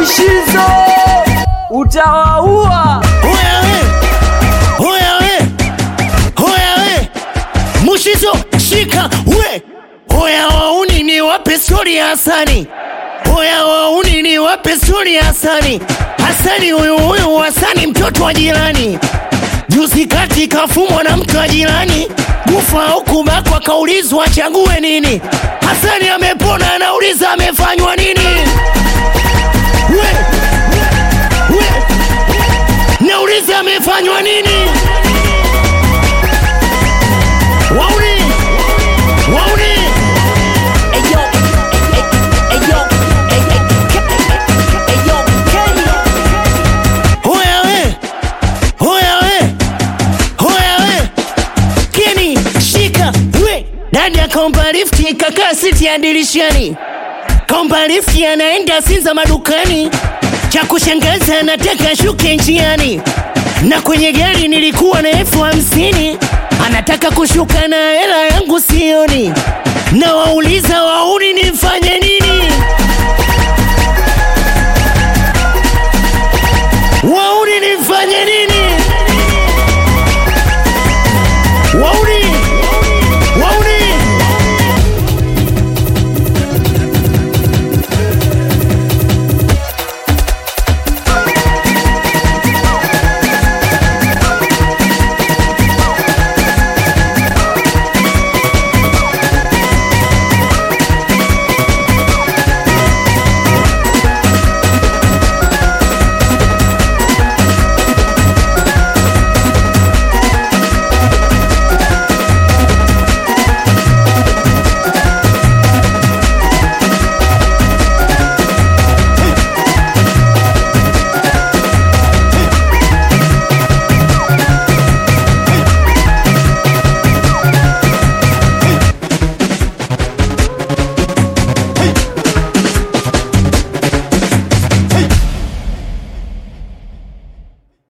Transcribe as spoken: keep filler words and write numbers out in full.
Mushizo utawaua. Hoya we, hoya we, hoya we, Mushizo shika we. Hoya wauni ni wape story ya Hasani. Hoya wauni ni wape story ya Hasani. Hasani huyu huyu Hasani mtoto wa jirani. Juzi kati kafumwa na mtu wa jirani. Kufa au kubakwa kaulizwa chague nini. Hasani amepona anauliza amefanywa nini. We, we, nauliza amefanywa nini. Wauni, wauni. Eyo, eyo, eyo, Kenny. Hoya we, hoya we, hoya we, Kenny shika we. Dadi akaomba lifti kakaa siti ya dirishani. Kaomba lifti anaenda Sinza madukani. Cha kushangaza anataka shuke njiani. Na kwenye gari nilikuwa na elfu hamsini. Anataka kushuka na hela yangu sioni. Na wauliza wauni nifanye nini.